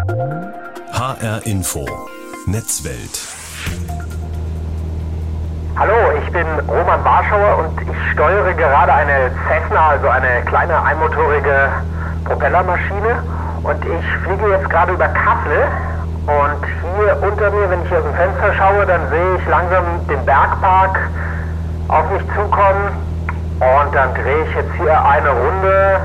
HR Info Netzwelt. Hallo, ich bin Roman Warschauer und ich steuere gerade eine Cessna, also eine kleine einmotorige Propellermaschine. Und ich fliege jetzt gerade über Kassel. Und hier unter mir, wenn ich aus dem Fenster schaue, dann sehe ich langsam den Bergpark auf mich zukommen. Und dann drehe ich jetzt hier eine Runde.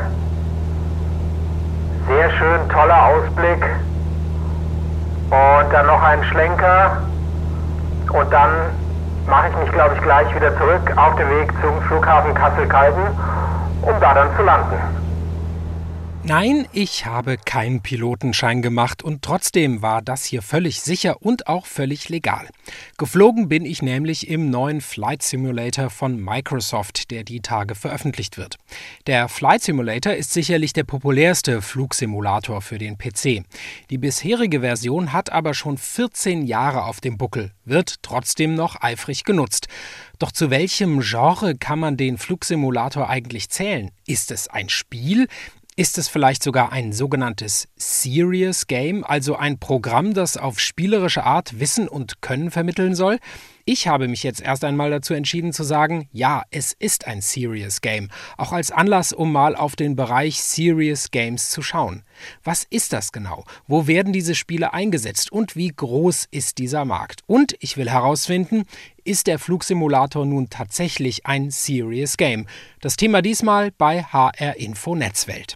Sehr schön, toller Ausblick. Und dann noch einen Schlenker. Und dann mache ich mich, glaube ich, gleich wieder zurück auf den Weg zum Flughafen Kassel-Calden, um da dann zu landen. Nein, ich habe keinen Pilotenschein gemacht und trotzdem war das hier völlig sicher und auch völlig legal. Geflogen bin ich nämlich im neuen Flight Simulator von Microsoft, der die Tage veröffentlicht wird. Der Flight Simulator ist sicherlich der populärste Flugsimulator für den PC. Die bisherige Version hat aber schon 14 Jahre auf dem Buckel, wird trotzdem noch eifrig genutzt. Doch zu welchem Genre kann man den Flugsimulator eigentlich zählen? Ist es ein Spiel? Ist es vielleicht sogar ein sogenanntes Serious Game, also ein Programm, das auf spielerische Art Wissen und Können vermitteln soll? Ich habe mich jetzt erst einmal dazu entschieden zu sagen, ja, es ist ein Serious Game, auch als Anlass, um mal auf den Bereich Serious Games zu schauen. Was ist das genau? Wo werden diese Spiele eingesetzt und wie groß ist dieser Markt? Und ich will herausfinden, ist der Flugsimulator nun tatsächlich ein Serious Game? Das Thema diesmal bei HR Info Netzwelt.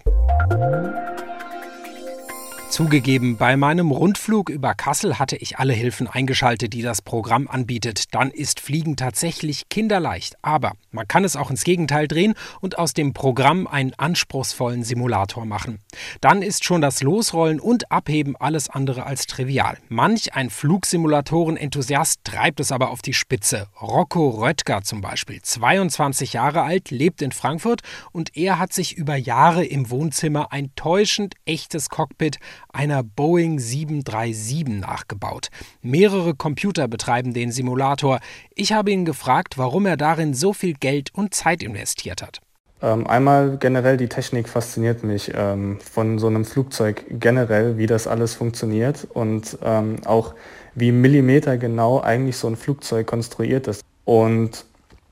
Zugegeben, bei meinem Rundflug über Kassel hatte ich alle Hilfen eingeschaltet, die das Programm anbietet. Dann ist Fliegen tatsächlich kinderleicht. Aber man kann es auch ins Gegenteil drehen und aus dem Programm einen anspruchsvollen Simulator machen. Dann ist schon das Losrollen und Abheben alles andere als trivial. Manch ein Flugsimulatoren-Enthusiast treibt es aber auf die Spitze. Rocco Röttger zum Beispiel, 22 Jahre alt, lebt in Frankfurt und er hat sich über Jahre im Wohnzimmer ein täuschend echtes Cockpit einer Boeing 737 nachgebaut. Mehrere Computer betreiben den Simulator. Ich habe ihn gefragt, warum er darin so viel Geld und Zeit investiert hat. Einmal generell die Technik fasziniert mich von so einem Flugzeug generell, wie das alles funktioniert und auch wie millimetergenau eigentlich so ein Flugzeug konstruiert ist. Und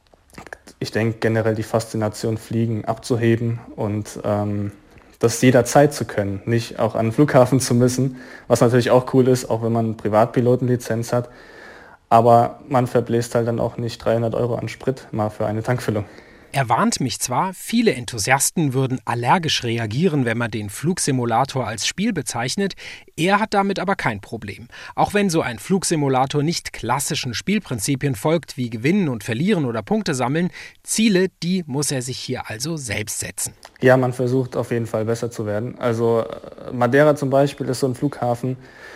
ich denke generell die Faszination Fliegen abzuheben und das jederzeit zu können, nicht auch an den Flughafen zu müssen, was natürlich auch cool ist, auch wenn man Privatpilotenlizenz hat. Aber man verbläst halt dann auch nicht 300 € an Sprit mal für eine Tankfüllung. Er warnt mich zwar, viele Enthusiasten würden allergisch reagieren, wenn man den Flugsimulator als Spiel bezeichnet, er hat damit aber kein Problem. Auch wenn so ein Flugsimulator nicht klassischen Spielprinzipien folgt, wie Gewinnen und Verlieren oder Punkte sammeln, Ziele, die muss er sich hier also selbst setzen. Ja, man versucht auf jeden Fall besser zu werden. Also Madeira zum Beispiel ist so ein Flughafen,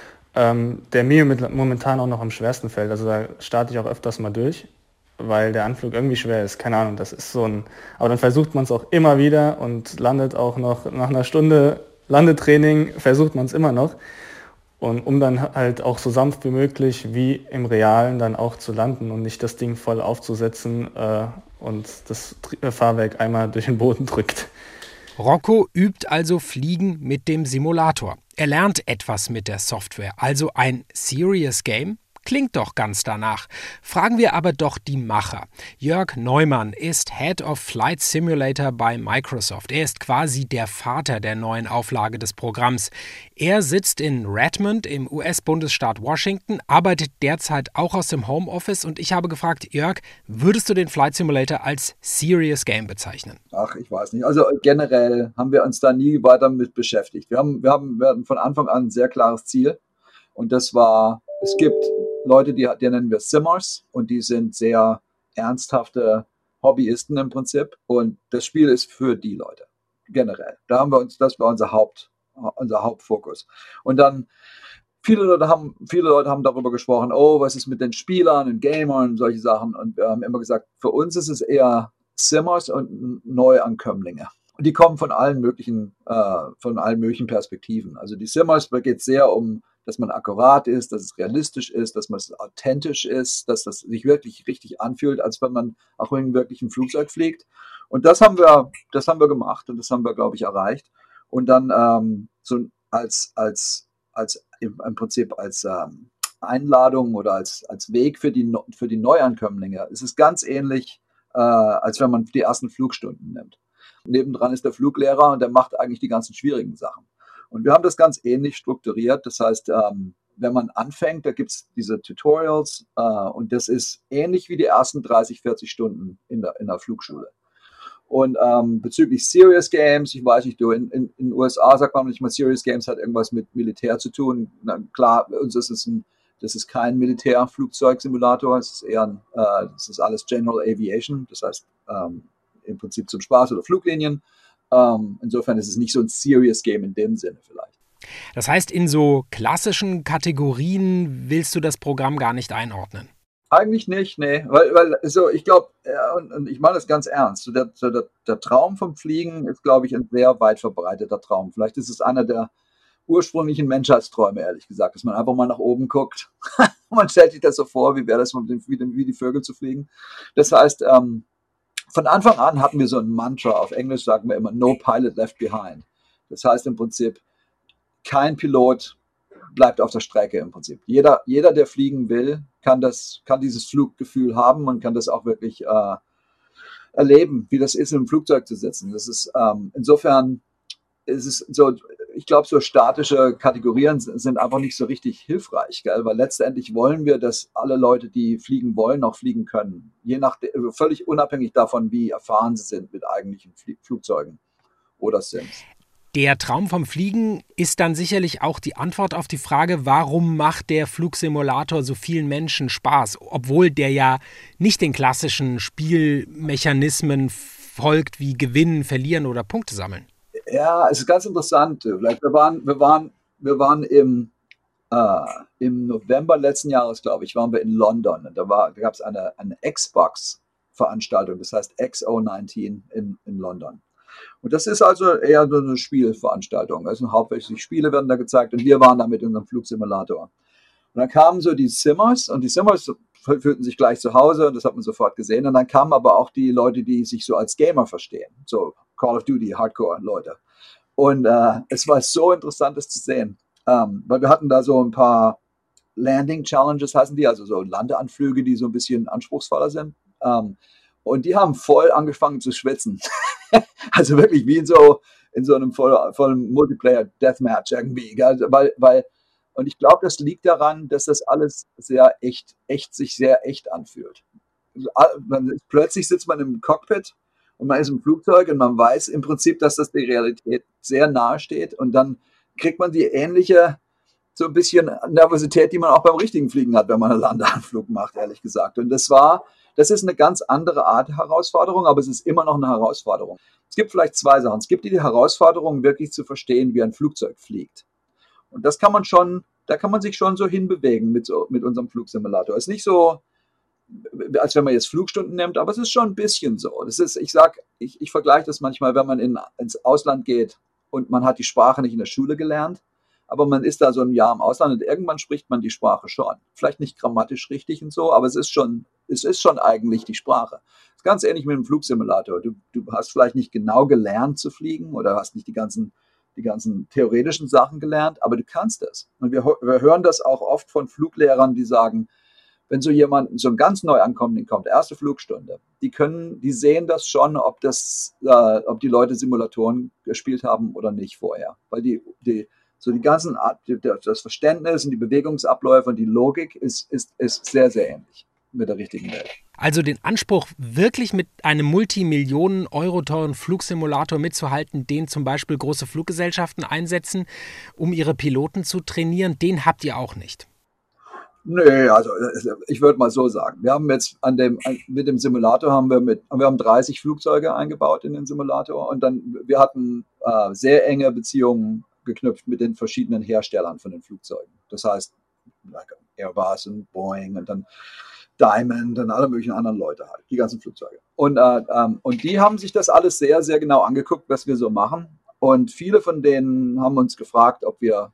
der mir momentan auch noch am schwersten fällt. Also da starte ich auch öfters mal durch, weil der Anflug irgendwie schwer ist. Keine Ahnung, das ist so ein... Aber dann versucht man es auch immer wieder und landet auch noch nach einer Stunde Landetraining, versucht man es immer noch. Und um dann halt auch so sanft wie möglich wie im Realen dann auch zu landen und nicht das Ding voll aufzusetzen und das Fahrwerk einmal durch den Boden drückt. Rocco übt also Fliegen mit dem Simulator. Er lernt etwas mit der Software, also ein Serious Game. Klingt doch ganz danach. Fragen wir aber doch die Macher. Jörg Neumann ist Head of Flight Simulator bei Microsoft. Er ist quasi der Vater der neuen Auflage des Programms. Er sitzt in Redmond im US-Bundesstaat Washington, arbeitet derzeit auch aus dem Homeoffice und ich habe gefragt, Jörg, würdest du den Flight Simulator als Serious Game bezeichnen? Ach, ich weiß nicht. Also generell haben wir uns da nie weiter mit beschäftigt. Wir hatten von Anfang an ein sehr klares Ziel und das war, es gibt Leute, die nennen wir Simmers und die sind sehr ernsthafte Hobbyisten im Prinzip und das Spiel ist für die Leute, generell. Das war unser Hauptfokus. Und dann viele Leute haben darüber gesprochen, oh, was ist mit den Spielern und Gamern und solche Sachen und wir haben immer gesagt, für uns ist es eher Simmers und Neuankömmlinge. Und die kommen von allen möglichen Perspektiven. Also die Simmers, da geht es sehr um, dass man akkurat ist, dass es realistisch ist, dass man authentisch ist, dass das sich wirklich richtig anfühlt, als wenn man auch in wirklich ein Flugzeug fliegt. Und das haben wir gemacht und das haben wir, glaube ich, erreicht. Und dann so als im Prinzip als Einladung oder als Weg für die Neuankömmlinge. Es ist ganz ähnlich, als wenn man die ersten Flugstunden nimmt. Nebendran ist der Fluglehrer und der macht eigentlich die ganzen schwierigen Sachen. Und wir haben das ganz ähnlich strukturiert. Das heißt, wenn man anfängt, da gibt es diese Tutorials und das ist ähnlich wie die ersten 30, 40 Stunden in der Flugschule. Und bezüglich Serious Games, ich weiß nicht, in den USA sagt man nicht mal, Serious Games hat irgendwas mit Militär zu tun. Na, klar, uns ist das ist kein Militärflugzeugsimulator, es ist eher das ist alles General Aviation, das heißt im Prinzip zum Spaß oder Fluglinien. Insofern ist es nicht so ein Serious Game in dem Sinne vielleicht. Das heißt, in so klassischen Kategorien willst du das Programm gar nicht einordnen? Eigentlich nicht, nee, weil so, ich glaube, und ich meine das ganz ernst, der Traum vom Fliegen ist, glaube ich, ein sehr weit verbreiteter Traum. Vielleicht ist es einer der ursprünglichen Menschheitsträume, ehrlich gesagt, dass man einfach mal nach oben guckt. Man stellt sich das so vor, wie wäre das, wie die Vögel zu fliegen. Das heißt, von Anfang an hatten wir so ein Mantra, auf Englisch sagen wir immer, no pilot left behind. Das heißt im Prinzip, kein Pilot bleibt auf der Strecke im Prinzip. Jeder, der fliegen will, kann dieses Fluggefühl haben und kann das auch wirklich erleben, wie das ist, im Flugzeug zu sitzen. Das ist insofern ist es so, ich glaube, so statische Kategorien sind einfach nicht so richtig hilfreich, gell? Weil letztendlich wollen wir, dass alle Leute, die fliegen wollen, auch fliegen können. Völlig unabhängig davon, wie erfahren sie sind mit eigentlichen Flugzeugen oder Sims. Der Traum vom Fliegen ist dann sicherlich auch die Antwort auf die Frage, warum macht der Flugsimulator so vielen Menschen Spaß, obwohl der ja nicht den klassischen Spielmechanismen folgt wie Gewinnen, Verlieren oder Punkte sammeln. Ja, es ist ganz interessant. Wir waren im November letzten Jahres, glaube ich, waren wir in London. Und da gab es eine Xbox-Veranstaltung, das heißt XO19 in London. Und das ist also eher so eine Spielveranstaltung. Also hauptsächlich Spiele werden da gezeigt und wir waren da mit unserem Flugsimulator. Und dann kamen so die Simmers und die Simmers fühlten sich gleich zu Hause und das hat man sofort gesehen. Und dann kamen aber auch die Leute, die sich so als Gamer verstehen, so Call of Duty, Hardcore-Leute. Und es war so interessant, das zu sehen, weil wir hatten da so ein paar Landing-Challenges, heißen die, also so Landeanflüge, die so ein bisschen anspruchsvoller sind. Und die haben voll angefangen zu schwitzen. Also wirklich wie in so einem vollen Multiplayer-Deathmatch irgendwie. Und ich glaube, das liegt daran, dass das alles sich sehr echt anfühlt. Plötzlich sitzt man im Cockpit und man ist im Flugzeug und man weiß im Prinzip, dass das der Realität sehr nahe steht. Und dann kriegt man die ähnliche, so ein bisschen Nervosität, die man auch beim richtigen Fliegen hat, wenn man einen Landeanflug macht, ehrlich gesagt. Und das ist eine ganz andere Art Herausforderung, aber es ist immer noch eine Herausforderung. Es gibt vielleicht zwei Sachen. Es gibt die Herausforderung, wirklich zu verstehen, wie ein Flugzeug fliegt. Und das da kann man sich schon so hinbewegen mit unserem Flugsimulator. Es ist nicht so, als wenn man jetzt Flugstunden nimmt, aber es ist schon ein bisschen so. Ich vergleiche das manchmal, wenn man ins Ausland geht und man hat die Sprache nicht in der Schule gelernt, aber man ist da so ein Jahr im Ausland und irgendwann spricht man die Sprache schon. Vielleicht nicht grammatisch richtig und so, aber es ist schon eigentlich die Sprache. Das ist ganz ähnlich mit dem Flugsimulator. Du hast vielleicht nicht genau gelernt zu fliegen oder hast nicht die ganzen theoretischen Sachen gelernt, aber du kannst es. Und wir hören das auch oft von Fluglehrern, die sagen, wenn so ein ganz neu ankommender kommt, erste Flugstunde, die sehen das schon, ob die Leute Simulatoren gespielt haben oder nicht vorher. Weil die ganzen das Verständnis und die Bewegungsabläufe und die Logik ist sehr, sehr ähnlich mit der richtigen Welt. Also den Anspruch, wirklich mit einem Multimillionen-Euro teuren Flugsimulator mitzuhalten, den zum Beispiel große Fluggesellschaften einsetzen, um ihre Piloten zu trainieren, den habt ihr auch nicht. Nee, also ich würde mal so sagen, wir haben jetzt mit dem Simulator wir haben 30 Flugzeuge eingebaut in den Simulator und dann wir hatten sehr enge Beziehungen geknüpft mit den verschiedenen Herstellern von den Flugzeugen. Das heißt Airbus und Boeing und dann Diamond und alle möglichen anderen Leute halt, die ganzen Flugzeuge. Und die haben sich das alles sehr, sehr genau angeguckt, was wir so machen. Und viele von denen haben uns gefragt, ob wir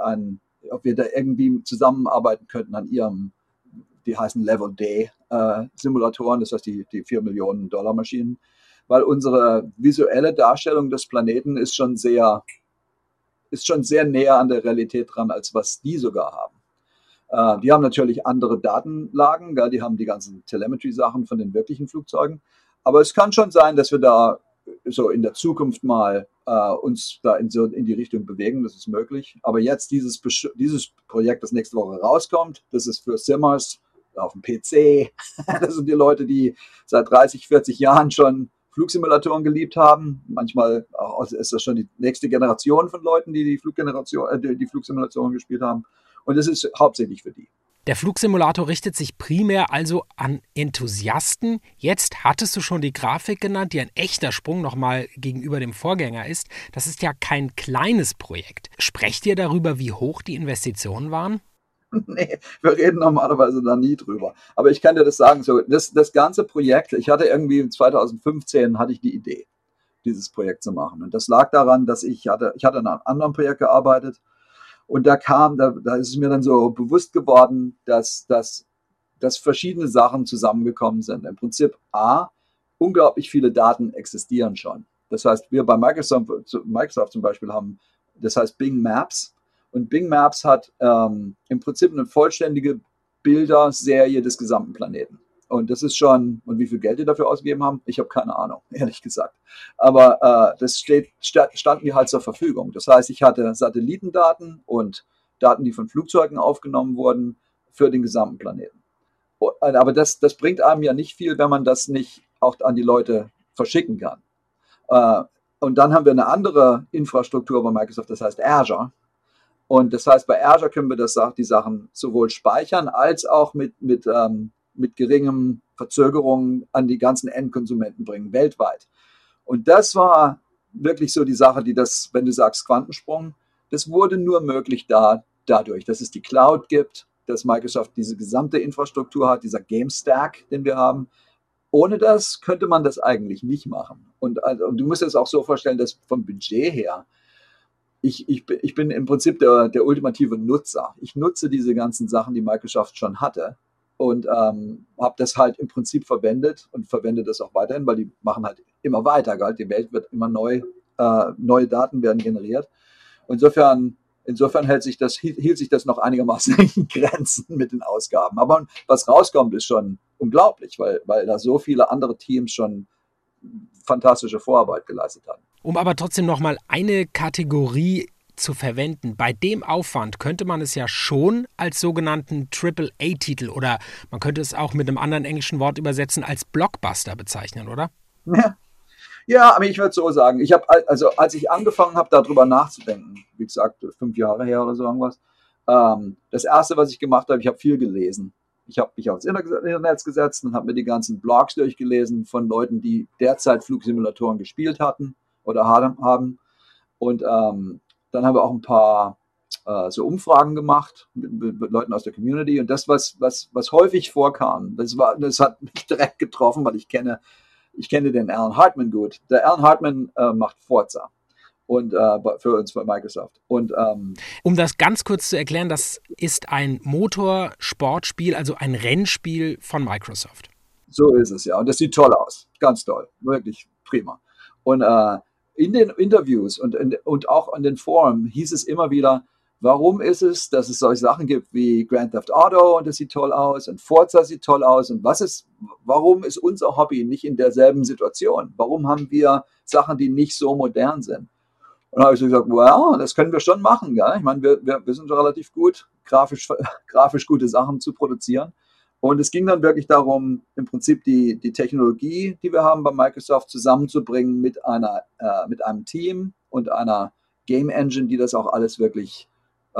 da irgendwie zusammenarbeiten könnten an die heißen Level D Simulatoren, das heißt die $4 Millionen Maschinen, weil unsere visuelle Darstellung des Planeten ist schon sehr ist schon sehr näher an der Realität dran, als was die sogar haben. Die haben natürlich andere Datenlagen, ja, die haben die ganzen Telemetry-Sachen von den wirklichen Flugzeugen. Aber es kann schon sein, dass wir da so in der Zukunft mal uns da in die Richtung bewegen, das ist möglich. Aber jetzt dieses Projekt, das nächste Woche rauskommt, das ist für Simmers auf dem PC. Das sind die Leute, die seit 30, 40 Jahren schon Flugsimulatoren geliebt haben. Manchmal ist das schon die nächste Generation von Leuten, die die Flugsimulatoren gespielt haben. Und es ist hauptsächlich für die. Der Flugsimulator richtet sich primär also an Enthusiasten. Jetzt hattest du schon die Grafik genannt, die ein echter Sprung nochmal gegenüber dem Vorgänger ist. Das ist ja kein kleines Projekt. Sprecht ihr darüber, wie hoch die Investitionen waren? Nee, wir reden normalerweise da nie drüber. Aber ich kann dir das sagen, so, das ganze Projekt, ich hatte irgendwie 2015 hatte ich die Idee, dieses Projekt zu machen. Und das lag daran, dass ich hatte an einem anderen Projekt gearbeitet. Und da ist es mir dann so bewusst geworden, dass verschiedene Sachen zusammengekommen sind. Im Prinzip unglaublich viele Daten existieren schon. Das heißt, wir bei Microsoft zum Beispiel haben, das heißt Bing Maps. Und Bing Maps hat im Prinzip eine vollständige Bilderserie des gesamten Planeten. Und das ist schon, und wie viel Geld die dafür ausgegeben haben, ich habe keine Ahnung, ehrlich gesagt. Aber das stand mir halt zur Verfügung. Das heißt, ich hatte Satellitendaten und Daten, die von Flugzeugen aufgenommen wurden, für den gesamten Planeten. Aber das bringt einem ja nicht viel, wenn man das nicht auch an die Leute verschicken kann. Und dann haben wir eine andere Infrastruktur bei Microsoft, das heißt Azure. Und das heißt, bei Azure können wir die Sachen sowohl speichern, als auch mit geringen Verzögerungen an die ganzen Endkonsumenten bringen, weltweit. Und das war wirklich so die Sache, die das, wenn du sagst Quantensprung, das wurde nur möglich dadurch, dass es die Cloud gibt, dass Microsoft diese gesamte Infrastruktur hat, dieser Game Stack, den wir haben. Ohne das könnte man das eigentlich nicht machen. Und du musst es auch so vorstellen, dass vom Budget her, ich bin im Prinzip der ultimative Nutzer. Ich nutze diese ganzen Sachen, die Microsoft schon hatte, und habe das halt im Prinzip verwendet und verwende das auch weiterhin, weil die machen halt immer weiter. Gell? Die Welt wird immer neu, neue Daten werden generiert. Insofern hielt sich das noch einigermaßen in Grenzen mit den Ausgaben. Aber was rauskommt, ist schon unglaublich, weil da so viele andere Teams schon fantastische Vorarbeit geleistet haben. Um aber trotzdem nochmal eine Kategorie zu verwenden. Bei dem Aufwand könnte man es ja schon als sogenannten AAA-Titel oder man könnte es auch mit einem anderen englischen Wort übersetzen als Blockbuster bezeichnen, oder? Ja, aber ich würde so sagen, als ich angefangen habe, darüber nachzudenken, wie gesagt, 5 Jahre her oder so irgendwas, das Erste, was ich gemacht habe, ich habe viel gelesen. Ich habe mich aufs Internet gesetzt und habe mir die ganzen Blogs durchgelesen von Leuten, die derzeit Flugsimulatoren gespielt hatten oder haben. Und dann haben wir auch ein paar so Umfragen gemacht mit Leuten aus der Community. Und das, was häufig vorkam, das hat mich direkt getroffen, weil ich kenne den Alan Hartman gut. Der Alan Hartman macht Forza und für uns bei Microsoft. Und um das ganz kurz zu erklären, das ist ein Motorsportspiel, also ein Rennspiel von Microsoft. So ist es, ja. Und das sieht toll aus. Ganz toll. Wirklich prima. Und in den Interviews und auch in den Foren hieß es immer wieder, warum ist es, dass es solche Sachen gibt wie Grand Theft Auto und das sieht toll aus und Forza sieht toll aus und warum ist unser Hobby nicht in derselben Situation? Warum haben wir Sachen, die nicht so modern sind? Und da habe ich so gesagt, well, das können wir schon machen. Gell? Ich meine, wir sind schon relativ gut, grafisch gute Sachen zu produzieren. Und es ging dann wirklich darum, im Prinzip die Technologie, die wir haben bei Microsoft, zusammenzubringen mit einem Team und einer Game Engine, die das auch alles wirklich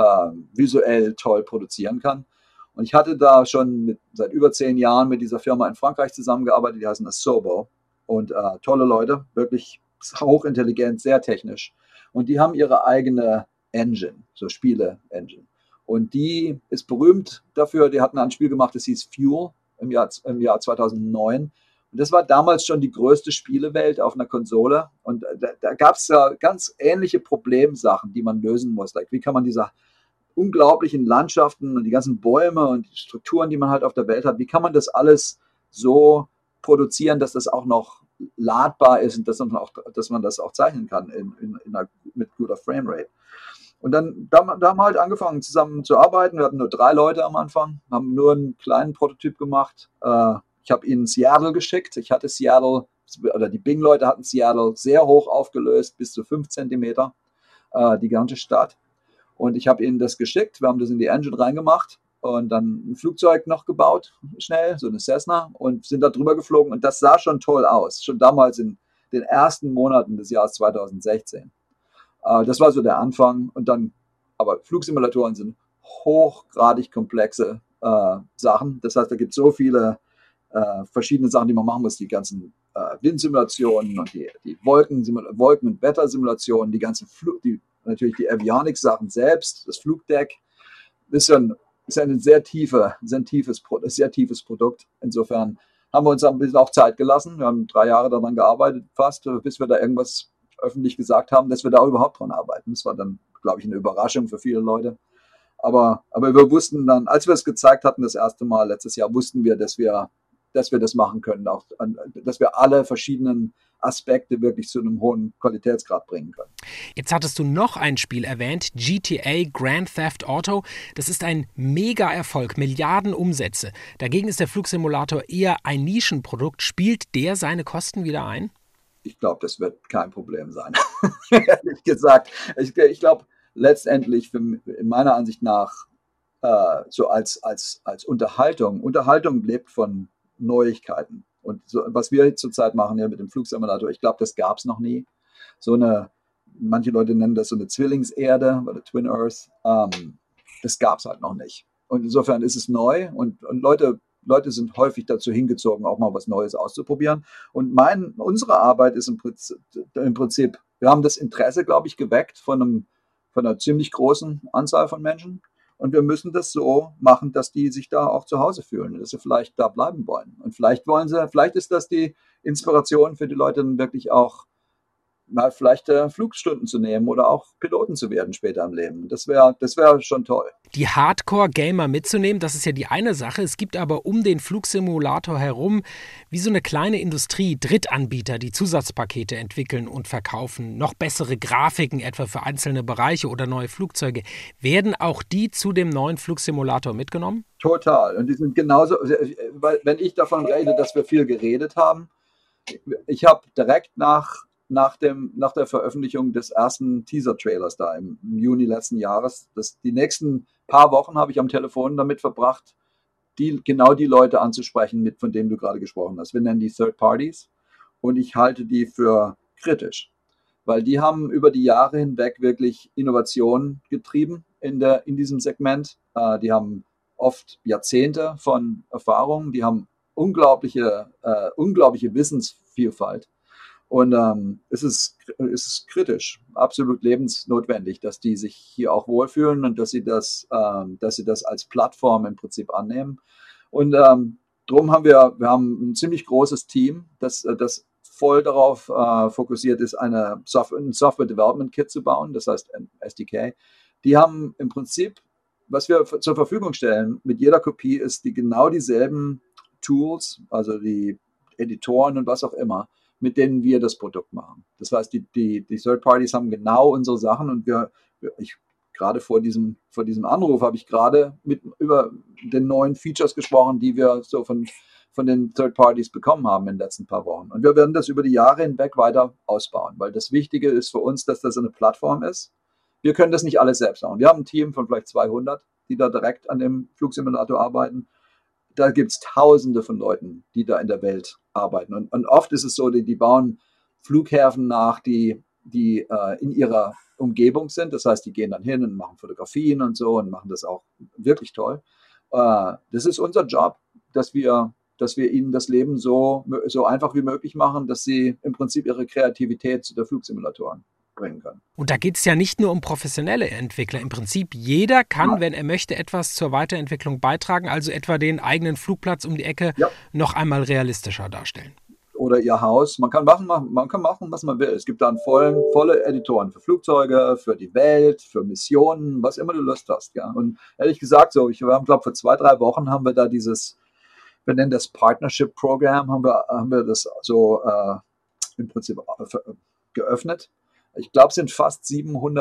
visuell toll produzieren kann. Und ich hatte da schon seit über 10 Jahren mit dieser Firma in Frankreich zusammengearbeitet, die heißen Asobo. Und tolle Leute, wirklich hochintelligent, sehr technisch. Und die haben ihre eigene Engine, so Spiele-Engine. Und die ist berühmt dafür, die hatten ein Spiel gemacht, das hieß Fuel im Jahr 2009. Und das war damals schon die größte Spielewelt auf einer Konsole. Und da gab es ja ganz ähnliche Problemsachen, die man lösen muss. Like, wie kann man diese unglaublichen Landschaften und die ganzen Bäume und die Strukturen, die man halt auf der Welt hat, wie kann man das alles so produzieren, dass das auch noch ladbar ist und dass man das auch zeichnen kann mit guter Framerate. Und da haben wir halt angefangen zusammen zu arbeiten. Wir hatten nur 3 Leute am Anfang, haben nur einen kleinen Prototyp gemacht. Ich habe ihn in Seattle geschickt. Ich hatte Seattle, oder die Bing-Leute hatten Seattle sehr hoch aufgelöst, bis zu 5 Zentimeter, die ganze Stadt. Und ich habe ihnen das geschickt. Wir haben das in die Engine reingemacht und dann ein Flugzeug noch gebaut, schnell, so eine Cessna, und sind da drüber geflogen. Und das sah schon toll aus, schon damals in den ersten Monaten des Jahres 2016. Das war so der Anfang. Und dann, aber Flugsimulatoren sind hochgradig komplexe Sachen. Das heißt, da gibt es so viele verschiedene Sachen, die man machen muss. Die ganzen Windsimulationen und die Wolken- und Wettersimulationen, die ganzen natürlich die Avionics-Sachen selbst, das Flugdeck. Das ist ein sehr tiefes Produkt. Insofern haben wir uns ein bisschen auch Zeit gelassen. Wir haben 3 Jahre daran gearbeitet, fast, bis wir da irgendwas öffentlich gesagt haben, dass wir da überhaupt dran arbeiten. Das war dann, glaube ich, eine Überraschung für viele Leute. Aber wir wussten dann, als wir es gezeigt hatten, das erste Mal letztes Jahr, wussten wir, dass wir das machen können, auch, dass wir alle verschiedenen Aspekte wirklich zu einem hohen Qualitätsgrad bringen können. Jetzt hattest du noch ein Spiel erwähnt, GTA Grand Theft Auto. Das ist ein Mega-Erfolg, Milliarden Umsätze. Dagegen ist der Flugsimulator eher ein Nischenprodukt. Spielt der seine Kosten wieder ein? Ich glaube, das wird kein Problem sein. Ehrlich gesagt. Ich glaube, letztendlich, in meiner Ansicht nach, so als Unterhaltung. Unterhaltung lebt von Neuigkeiten. Und so, was wir zurzeit machen hier mit dem Flugsimulator, ich glaube, das gab es noch nie. Manche Leute nennen das so eine Zwillingserde oder Twin Earth. Das gab es halt noch nicht. Und insofern ist es neu und Leute sind häufig dazu hingezogen, auch mal was Neues auszuprobieren. Und unsere Arbeit ist im Prinzip, wir haben das Interesse, glaube ich, geweckt von einer ziemlich großen Anzahl von Menschen. Und wir müssen das so machen, dass die sich da auch zu Hause fühlen, dass sie vielleicht da bleiben wollen. Und vielleicht ist das die Inspiration für die Leute, dann wirklich auch mal vielleicht Flugstunden zu nehmen oder auch Piloten zu werden später im Leben. Das wär schon toll. Die Hardcore-Gamer mitzunehmen, das ist ja die eine Sache. Es gibt aber um den Flugsimulator herum wie so eine kleine Industrie, Drittanbieter, die Zusatzpakete entwickeln und verkaufen, noch bessere Grafiken etwa für einzelne Bereiche oder neue Flugzeuge. Werden auch die zu dem neuen Flugsimulator mitgenommen? Total. Und die sind genauso, weil wenn ich davon rede, dass wir viel geredet haben, ich habe direkt nach der Veröffentlichung des ersten Teaser-Trailers da im Juni letzten Jahres, die nächsten paar Wochen habe ich am Telefon damit verbracht, genau die Leute anzusprechen, von denen du gerade gesprochen hast. Wir nennen die Third Parties und ich halte die für kritisch, weil die haben über die Jahre hinweg wirklich Innovationen getrieben in diesem Segment. Die haben oft Jahrzehnte von Erfahrung, die haben unglaubliche Wissensvielfalt. Und es ist kritisch, absolut lebensnotwendig, dass die sich hier auch wohlfühlen und dass sie das als Plattform im Prinzip annehmen. Und drum haben wir ein ziemlich großes Team, das voll darauf fokussiert ist, ein Software Development Kit zu bauen, das heißt ein SDK. Die haben im Prinzip, was wir zur Verfügung stellen, mit jeder Kopie ist genau dieselben Tools, also die Editoren und was auch immer, mit denen wir das Produkt machen. Das heißt, die Third Parties haben genau unsere Sachen und gerade vor diesem Anruf habe ich gerade über den neuen Features gesprochen, die wir so von den Third Parties bekommen haben in den letzten paar Wochen. Und wir werden das über die Jahre hinweg weiter ausbauen, weil das Wichtige ist für uns, dass das eine Plattform ist. Wir können das nicht alles selbst machen. Wir haben ein Team von vielleicht 200, die da direkt an dem Flugsimulator arbeiten. Da gibt es Tausende von Leuten, die da in der Welt arbeiten. Und oft ist es so, die bauen Flughäfen nach, die in ihrer Umgebung sind. Das heißt, die gehen dann hin und machen Fotografien und so und machen das auch wirklich toll. Das ist unser Job, dass wir ihnen das Leben so einfach wie möglich machen, dass sie im Prinzip ihre Kreativität zu der Flugsimulatoren bringen können. Und da geht es ja nicht nur um professionelle Entwickler. Im Prinzip jeder kann, wenn er möchte, etwas zur Weiterentwicklung beitragen, also etwa den eigenen Flugplatz um die Ecke noch einmal realistischer darstellen. Oder ihr Haus. Man kann machen, was man will. Es gibt dann volle Editoren für Flugzeuge, für die Welt, für Missionen, was immer du Lust hast. Ja. Und ehrlich gesagt, wir haben, glaube ich, vor 2-3 Wochen haben wir da wir nennen das Partnership Program, haben wir das so im Prinzip geöffnet. Ich glaube, es sind fast 700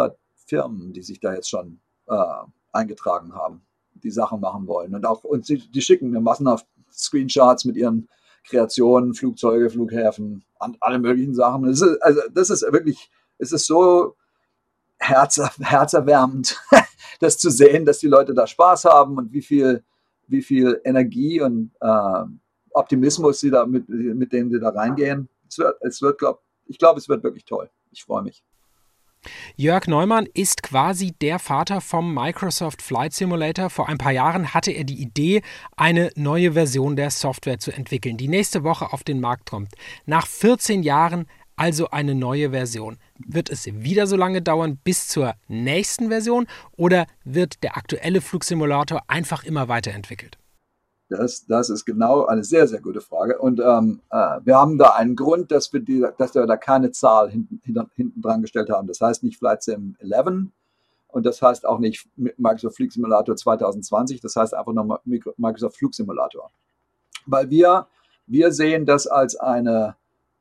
Firmen, die sich da jetzt schon eingetragen haben, die Sachen machen wollen. Und die schicken mir massenhaft Screenshots mit ihren Kreationen, Flugzeuge, Flughäfen, alle möglichen Sachen. Es ist so herzerwärmend, das zu sehen, dass die Leute da Spaß haben und wie viel Energie und Optimismus sie da mit denen sie da reingehen. Ich glaube, es wird wirklich toll. Ich freue mich. Jörg Neumann ist quasi der Vater vom Microsoft Flight Simulator. Vor ein paar Jahren hatte er die Idee, eine neue Version der Software zu entwickeln, die nächste Woche auf den Markt kommt. Nach 14 Jahren also eine neue Version. Wird es wieder so lange dauern bis zur nächsten Version oder wird der aktuelle Flugsimulator einfach immer weiterentwickelt? Das ist genau eine sehr, sehr gute Frage. Und wir haben da einen Grund, dass wir da keine Zahl hinten dran gestellt haben. Das heißt nicht Flight Sim 11 und das heißt auch nicht Microsoft Flight Simulator 2020. Das heißt einfach nur Microsoft Flugsimulator. Weil wir sehen das als eine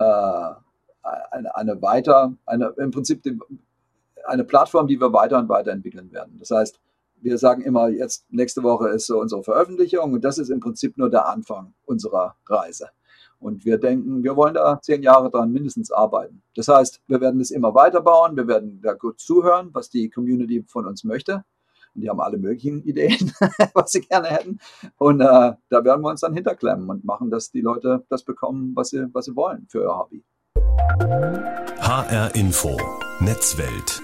Plattform, die wir weiter und weiter entwickeln werden. Das heißt, wir sagen immer, jetzt nächste Woche ist so unsere Veröffentlichung und das ist im Prinzip nur der Anfang unserer Reise. Und wir denken, wir wollen da 10 Jahre dran mindestens arbeiten. Das heißt, wir werden es immer weiterbauen, wir werden da gut zuhören, was die Community von uns möchte. Und die haben alle möglichen Ideen, was sie gerne hätten. Und da werden wir uns dann hinterklemmen und machen, dass die Leute das bekommen, was sie wollen für ihr Hobby. HR Info, Netzwelt.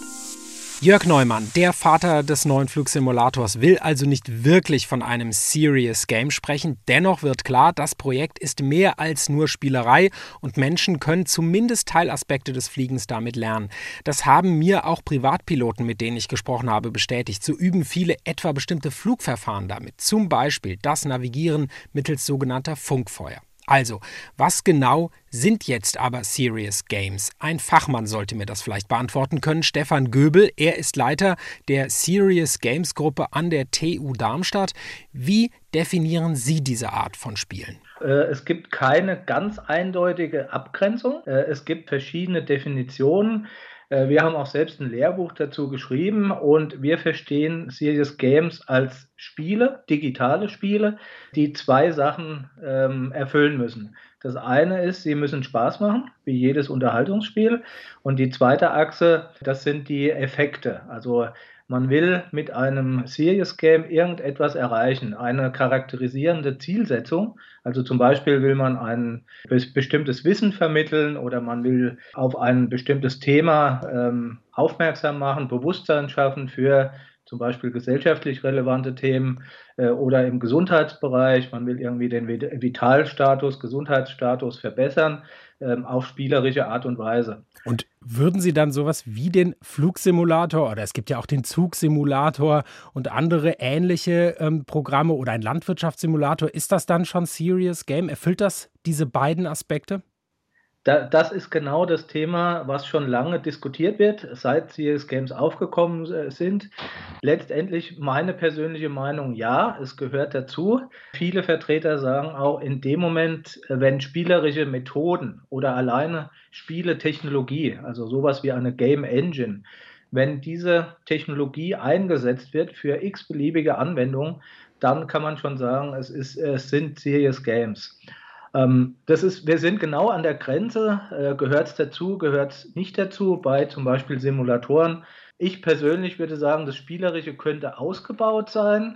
Jörg Neumann, der Vater des neuen Flugsimulators, will also nicht wirklich von einem Serious Game sprechen. Dennoch wird klar, das Projekt ist mehr als nur Spielerei und Menschen können zumindest Teilaspekte des Fliegens damit lernen. Das haben mir auch Privatpiloten, mit denen ich gesprochen habe, bestätigt. So üben viele etwa bestimmte Flugverfahren damit. Zum Beispiel das Navigieren mittels sogenannter Funkfeuer. Also, was genau sind jetzt aber Serious Games? Ein Fachmann sollte mir das vielleicht beantworten können. Stefan Göbel, er ist Leiter der Serious Games Gruppe an der TU Darmstadt. Wie definieren Sie diese Art von Spielen? Es gibt keine ganz eindeutige Abgrenzung. Es gibt verschiedene Definitionen. Wir haben auch selbst ein Lehrbuch dazu geschrieben und wir verstehen Serious Games als Spiele, digitale Spiele, die 2 Sachen erfüllen müssen. Das eine ist, sie müssen Spaß machen, wie jedes Unterhaltungsspiel. Und die zweite Achse, das sind die Effekte. Also man will mit einem Serious Game irgendetwas erreichen, eine charakterisierende Zielsetzung. Also zum Beispiel will man ein bestimmtes Wissen vermitteln oder man will auf ein bestimmtes Thema aufmerksam machen, Bewusstsein schaffen für zum Beispiel gesellschaftlich relevante Themen oder im Gesundheitsbereich. Man will irgendwie den Vitalstatus, Gesundheitsstatus verbessern auf spielerische Art und Weise. Und würden Sie dann sowas wie den Flugsimulator oder es gibt ja auch den Zugsimulator und andere ähnliche Programme oder ein Landwirtschaftssimulator, ist das dann schon Serious Game? Erfüllt das diese beiden Aspekte? Das ist genau das Thema, was schon lange diskutiert wird, seit Serious Games aufgekommen sind. Letztendlich meine persönliche Meinung, ja, es gehört dazu. Viele Vertreter sagen auch, in dem Moment, wenn spielerische Methoden oder alleine Spieletechnologie, also sowas wie eine Game Engine, wenn diese Technologie eingesetzt wird für x-beliebige Anwendungen, dann kann man schon sagen, es sind Serious Games. Wir sind genau an der Grenze, gehört es dazu, gehört es nicht dazu, bei zum Beispiel Simulatoren. Ich persönlich würde sagen, das Spielerische könnte ausgebaut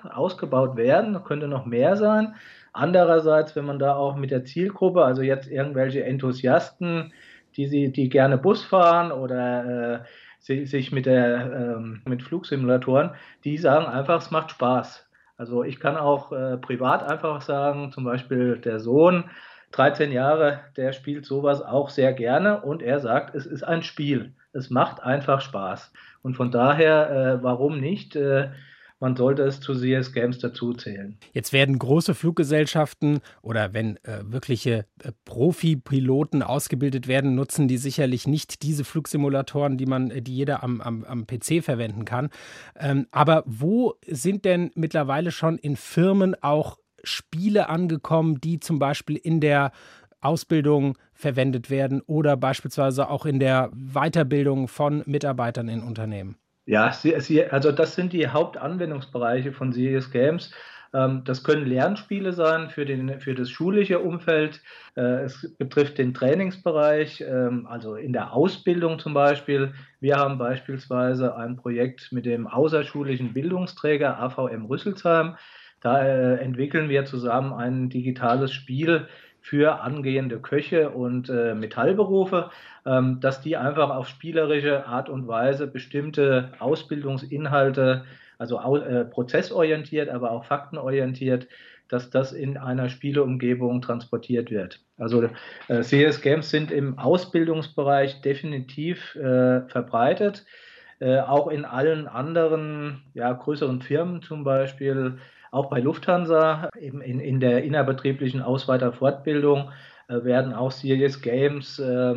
werden, könnte noch mehr sein. Andererseits, wenn man da auch mit der Zielgruppe, also jetzt irgendwelche Enthusiasten, die gerne Bus fahren oder sich mit Flugsimulatoren, die sagen einfach, es macht Spaß. Also ich kann auch privat einfach sagen, zum Beispiel der Sohn, 13 Jahre, der spielt sowas auch sehr gerne und er sagt, es ist ein Spiel. Es macht einfach Spaß. Und von daher, warum nicht? Man sollte es zu Serious Games dazuzählen. Jetzt werden große Fluggesellschaften oder wenn wirkliche Profipiloten ausgebildet werden, nutzen die sicherlich nicht diese Flugsimulatoren, die jeder am PC verwenden kann. Aber wo sind denn mittlerweile schon in Firmen auch Spiele angekommen, die zum Beispiel in der Ausbildung verwendet werden oder beispielsweise auch in der Weiterbildung von Mitarbeitern in Unternehmen? Ja, also das sind die Hauptanwendungsbereiche von Serious Games. Das können Lernspiele sein für das schulische Umfeld. Es betrifft den Trainingsbereich, also in der Ausbildung zum Beispiel. Wir haben beispielsweise ein Projekt mit dem außerschulischen Bildungsträger AVM Rüsselsheim. Da entwickeln wir zusammen ein digitales Spiel für angehende Köche und Metallberufe, dass die einfach auf spielerische Art und Weise bestimmte Ausbildungsinhalte, also prozessorientiert, aber auch faktenorientiert, dass das in einer Spieleumgebung transportiert wird. Also CS Games sind im Ausbildungsbereich definitiv verbreitet, auch in allen anderen größeren Firmen zum Beispiel, auch bei Lufthansa, eben in der innerbetrieblichen Ausweiterfortbildung werden auch Serious Games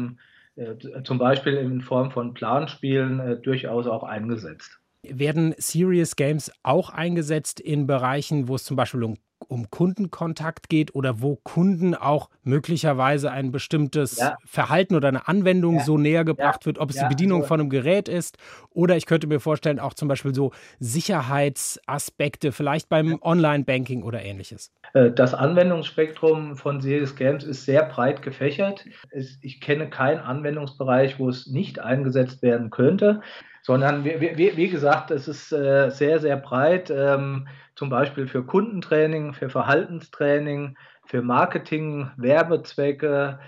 zum Beispiel in Form von Planspielen durchaus auch eingesetzt. Werden Serious Games auch eingesetzt in Bereichen, wo es zum Beispiel um Kundenkontakt geht oder wo Kunden auch möglicherweise ein bestimmtes Verhalten oder eine Anwendung so näher gebracht wird, ob es die Bedienung von einem Gerät ist oder ich könnte mir vorstellen, auch zum Beispiel so Sicherheitsaspekte, vielleicht beim Online-Banking oder ähnliches? Das Anwendungsspektrum von Serious Games ist sehr breit gefächert. Ich kenne keinen Anwendungsbereich, wo es nicht eingesetzt werden könnte, sondern wie gesagt, es ist sehr, sehr breit, zum Beispiel für Kundentraining, für Verhaltenstraining, für Marketing, Werbezwecke,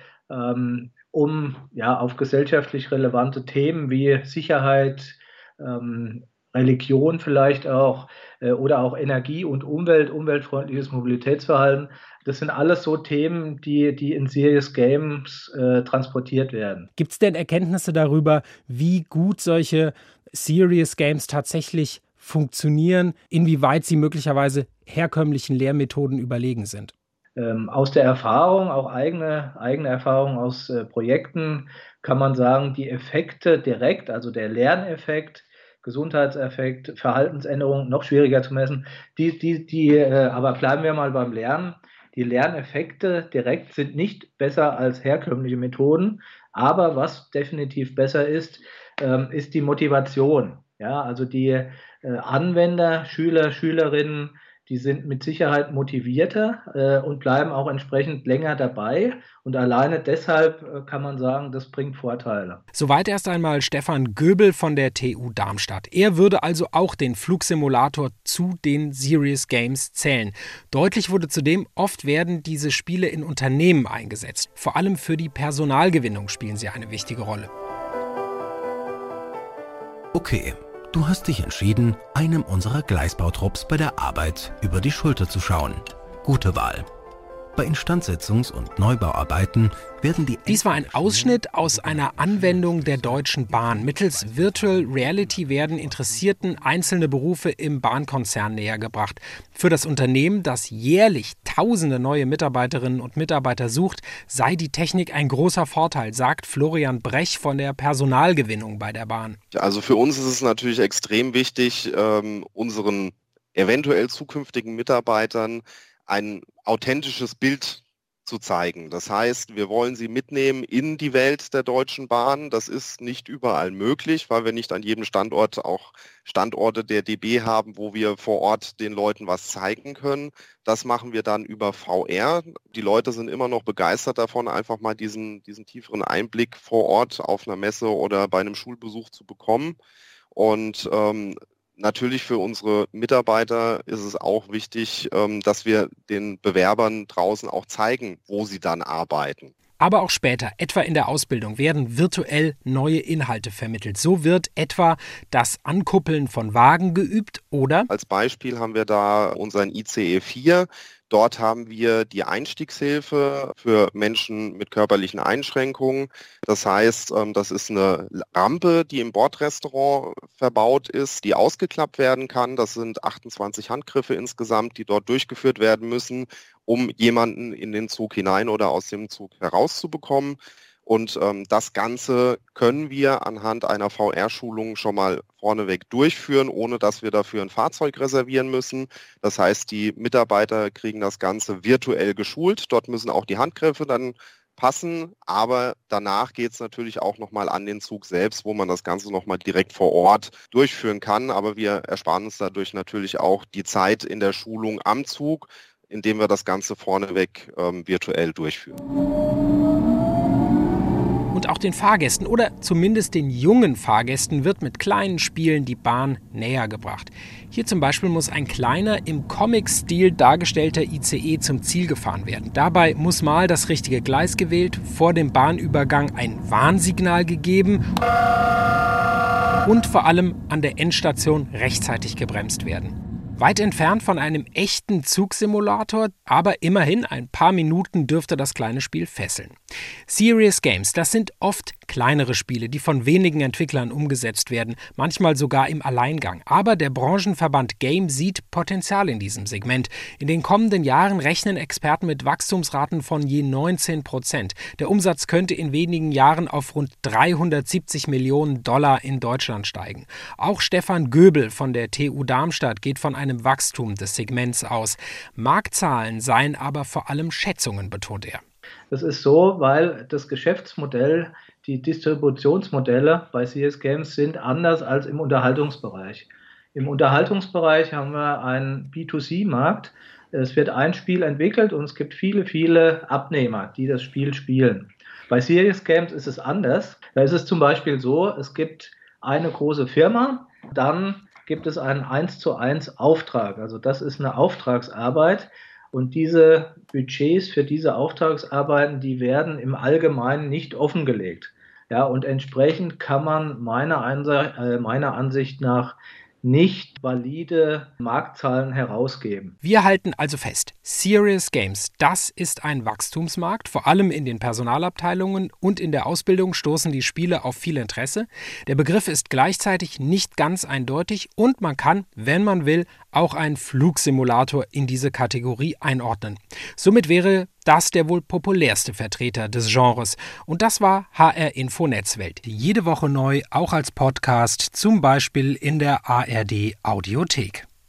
um auf gesellschaftlich relevante Themen wie Sicherheit, Religion vielleicht auch oder auch Energie und Umwelt, umweltfreundliches Mobilitätsverhalten. Das sind alles so Themen, die in Serious Games transportiert werden. Gibt es denn Erkenntnisse darüber, wie gut solche Serious Games tatsächlich funktionieren, inwieweit sie möglicherweise herkömmlichen Lehrmethoden überlegen sind? Aus der Erfahrung, auch eigene Erfahrung aus Projekten, kann man sagen, die Effekte direkt, also der Lerneffekt, Gesundheitseffekt, Verhaltensänderung, noch schwieriger zu messen. Aber bleiben wir mal beim Lernen. Die Lerneffekte direkt sind nicht besser als herkömmliche Methoden, aber was definitiv besser ist die Motivation. Ja, also die Anwender, Schüler, Schülerinnen, die sind mit Sicherheit motivierter und bleiben auch entsprechend länger dabei. Und alleine deshalb kann man sagen, das bringt Vorteile. Soweit erst einmal Stefan Göbel von der TU Darmstadt. Er würde also auch den Flugsimulator zu den Serious Games zählen. Deutlich wurde zudem, oft werden diese Spiele in Unternehmen eingesetzt. Vor allem für die Personalgewinnung spielen sie eine wichtige Rolle. Okay. Du hast dich entschieden, einem unserer Gleisbautrupps bei der Arbeit über die Schulter zu schauen. Gute Wahl. Bei Instandsetzungs- und Neubauarbeiten werden die... Dies war ein Ausschnitt aus einer Anwendung der Deutschen Bahn. Mittels Virtual Reality werden Interessierten einzelne Berufe im Bahnkonzern nähergebracht. Für das Unternehmen, das jährlich tausende neue Mitarbeiterinnen und Mitarbeiter sucht, sei die Technik ein großer Vorteil, sagt Florian Brech von der Personalgewinnung bei der Bahn. Also für uns ist es natürlich extrem wichtig, unseren eventuell zukünftigen Mitarbeitern ein authentisches Bild zu zeigen. Das heißt, wir wollen sie mitnehmen in die Welt der Deutschen Bahn. Das ist nicht überall möglich, weil wir nicht an jedem Standort auch Standorte der DB haben, wo wir vor Ort den Leuten was zeigen können. Das machen wir dann über VR. Die Leute sind immer noch begeistert davon, einfach mal diesen tieferen Einblick vor Ort auf einer Messe oder bei einem Schulbesuch zu bekommen. Und natürlich für unsere Mitarbeiter ist es auch wichtig, dass wir den Bewerbern draußen auch zeigen, wo sie dann arbeiten. Aber auch später, etwa in der Ausbildung, werden virtuell neue Inhalte vermittelt. So wird etwa das Ankuppeln von Wagen geübt oder... Als Beispiel haben wir da unseren ICE 4. Dort haben wir die Einstiegshilfe für Menschen mit körperlichen Einschränkungen. Das heißt, das ist eine Rampe, die im Bordrestaurant verbaut ist, die ausgeklappt werden kann. Das sind 28 Handgriffe insgesamt, die dort durchgeführt werden müssen, um jemanden in den Zug hinein oder aus dem Zug herauszubekommen. Und das Ganze können wir anhand einer VR-Schulung schon mal vorneweg durchführen, ohne dass wir dafür ein Fahrzeug reservieren müssen. Das heißt, die Mitarbeiter kriegen das Ganze virtuell geschult. Dort müssen auch die Handgriffe dann passen, aber danach geht es natürlich auch nochmal an den Zug selbst, wo man das Ganze nochmal direkt vor Ort durchführen kann, aber wir ersparen uns dadurch natürlich auch die Zeit in der Schulung am Zug, indem wir das Ganze vorneweg virtuell durchführen. Und auch den Fahrgästen oder zumindest den jungen Fahrgästen wird mit kleinen Spielen die Bahn näher gebracht. Hier zum Beispiel muss ein kleiner, im Comic-Stil dargestellter ICE zum Ziel gefahren werden. Dabei muss mal das richtige Gleis gewählt, vor dem Bahnübergang ein Warnsignal gegeben und vor allem an der Endstation rechtzeitig gebremst werden. Weit entfernt von einem echten Zugsimulator, aber immerhin ein paar Minuten dürfte das kleine Spiel fesseln. Serious Games, das sind oft kleinere Spiele, die von wenigen Entwicklern umgesetzt werden, manchmal sogar im Alleingang. Aber der Branchenverband Game sieht Potenzial in diesem Segment. In den kommenden Jahren rechnen Experten mit Wachstumsraten von je 19%. Der Umsatz könnte in wenigen Jahren auf rund 370 Millionen $ in Deutschland steigen. Auch Stefan Göbel von der TU Darmstadt geht von einem Wachstum des Segments aus. Marktzahlen seien aber vor allem Schätzungen, betont er. Das ist so, weil das Geschäftsmodell, die Distributionsmodelle bei CS Games sind anders als im Unterhaltungsbereich. Im Unterhaltungsbereich haben wir einen B2C-Markt. Es wird ein Spiel entwickelt und es gibt viele, viele Abnehmer, die das Spiel spielen. Bei Serious Games ist es anders. Da ist es zum Beispiel so, es gibt eine große Firma, dann gibt es einen 1:1 Auftrag. Also das ist eine Auftragsarbeit. Und diese Budgets für diese Auftragsarbeiten, die werden im Allgemeinen nicht offengelegt. Ja, und entsprechend kann man meiner Ansicht nach nicht valide Marktzahlen herausgeben. Wir halten also fest, Serious Games, das ist ein Wachstumsmarkt. Vor allem in den Personalabteilungen und in der Ausbildung stoßen die Spiele auf viel Interesse. Der Begriff ist gleichzeitig nicht ganz eindeutig und man kann, wenn man will, auch einen Flugsimulator in diese Kategorie einordnen. Somit wäre das der wohl populärste Vertreter des Genres. Und das war HR Info Netzwelt. Jede Woche neu, auch als Podcast, zum Beispiel in der ARD Audiothek.